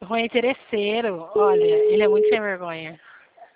Ruim é interesseiro. Olha, ele é muito sem vergonha.